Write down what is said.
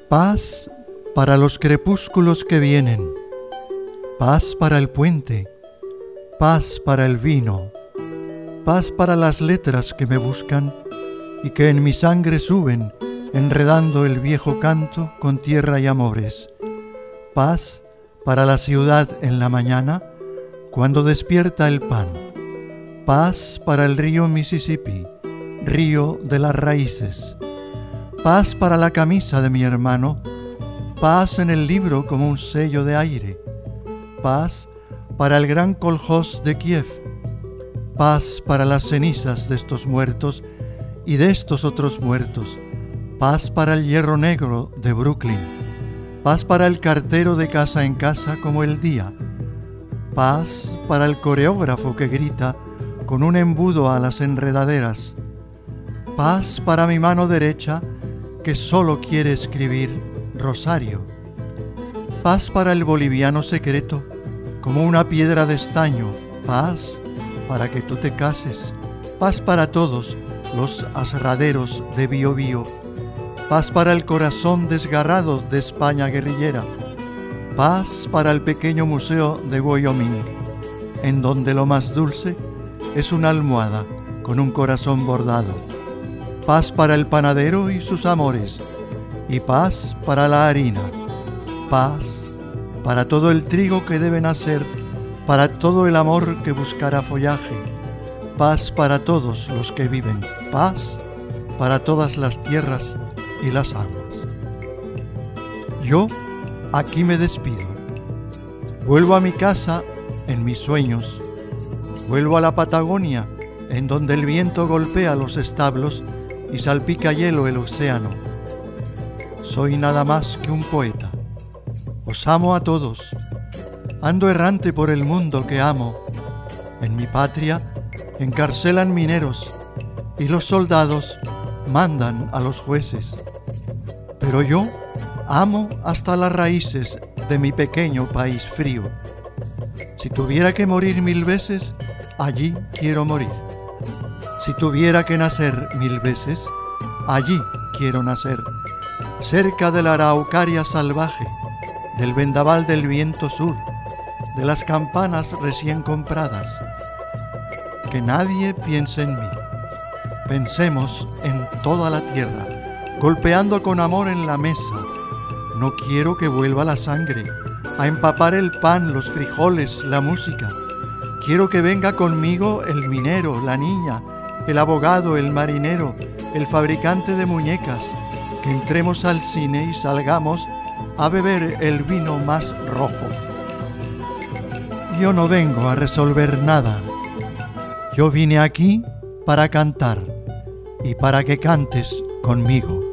Paz para los crepúsculos que vienen, paz para el puente, paz para el vino, paz para las letras que me buscan y que en mi sangre suben, enredando el viejo canto con tierra y amores. Paz para la ciudad en la mañana, cuando despierta el pan. Paz para el río Mississippi, río de las raíces. Paz para la camisa de mi hermano, paz en el libro como un sello de aire. Paz para el gran Kolhoz de Kiev. Paz para las cenizas de estos muertos y de estos otros muertos. Paz para el hierro negro de Brooklyn. Paz para el cartero de casa en casa como el día. Paz para el coreógrafo que grita con un embudo a las enredaderas. Paz para mi mano derecha que solo quiere escribir rosario. Paz para el boliviano secreto como una piedra de estaño. Paz para que tú te cases. Paz para todos los aserraderos de Biobío. Paz para el corazón desgarrado de España guerrillera. Paz para el pequeño museo de Wyoming, en donde lo más dulce es una almohada con un corazón bordado. Paz para el panadero y sus amores, y paz para la harina. Paz para todo el trigo que debe nacer, para todo el amor que buscará follaje. Paz para todos los que viven, paz para todas las tierras y las aguas. Yo aquí me despido. Vuelvo a mi casa en mis sueños. Vuelvo a la Patagonia, en donde el viento golpea los establos y salpica hielo el océano. Soy nada más que un poeta. Os amo a todos. Ando errante por el mundo que amo. En mi patria encarcelan mineros y los soldados mandan a los jueces. Pero yo amo hasta las raíces de mi pequeño país frío. Si tuviera que morir 1000 veces, allí quiero morir. Si tuviera que nacer 1000 veces, allí quiero nacer, cerca de la araucaria salvaje, del vendaval del viento sur, de las campanas recién compradas. Que nadie piense en mí. Pensemos en toda la tierra, golpeando con amor en la mesa. No quiero que vuelva la sangre a empapar el pan, los frijoles, la música. Quiero que venga conmigo el minero, la niña, el abogado, el marinero, el fabricante de muñecas, que entremos al cine y salgamos a beber el vino más rojo. Yo no vengo a resolver nada. Yo vine aquí para cantar y para que cantes conmigo.